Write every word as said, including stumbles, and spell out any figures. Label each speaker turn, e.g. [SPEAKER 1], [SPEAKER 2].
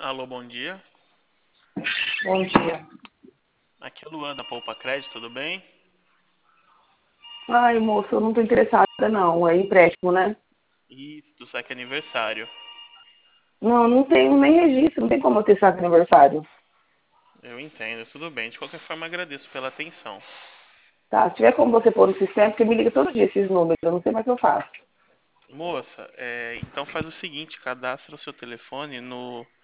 [SPEAKER 1] Alô, bom dia.
[SPEAKER 2] Bom dia.
[SPEAKER 1] Aqui é Luan da Poupa Crédito, tudo bem?
[SPEAKER 2] Ai, moço, eu não tô interessada, não. É empréstimo, né?
[SPEAKER 1] Isso, do saque aniversário.
[SPEAKER 2] Não, não tenho nem registro, não tem como eu ter saco de aniversário.
[SPEAKER 1] Eu entendo, tudo bem. De qualquer forma, agradeço pela atenção.
[SPEAKER 2] Tá? Se tiver como você pôr no sistema, porque me liga todo dia esses números, eu não sei mais o que eu faço.
[SPEAKER 1] Moça, é, então faz o seguinte, cadastra o seu telefone no